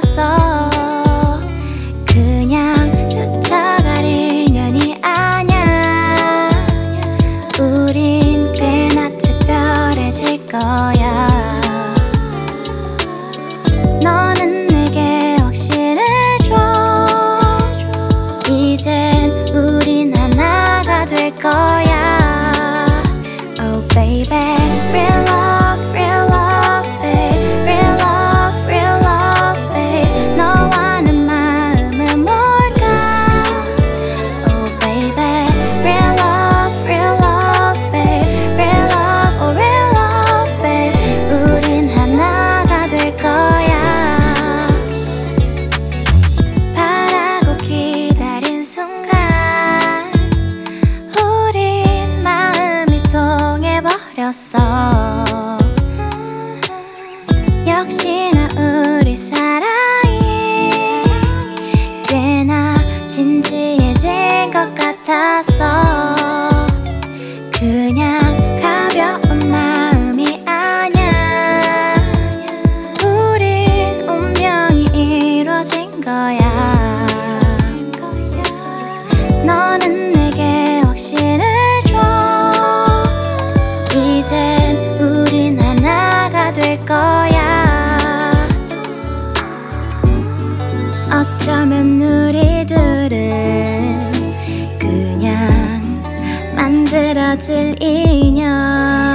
같았어. 그냥 스쳐갈 인연이 아냐. 우린 꽤나 특별해질 거야. 너는 내게 확신을 줘. 이젠 우린 하나가 될 거야. Oh baby, real love, real love, babe. Real love, real love, babe. 너와 내 마음은 뭘까? Oh baby, real love, babe. Real love, oh real love, babe. 우린 하나가 될 거야. 바라고 기다린 순간 우린 마음이 통해버렸어. 역시나 우리 사랑이 꽤나 진지해진 것 같았어. 그냥 가벼운 마음이 아냐. 우린 운명이 이루어진 거야. 너는 내게 확신을 줘. 이젠 우린 하나가 될 거야. 어쩌면 우리들은 그냥 만들어질 인연.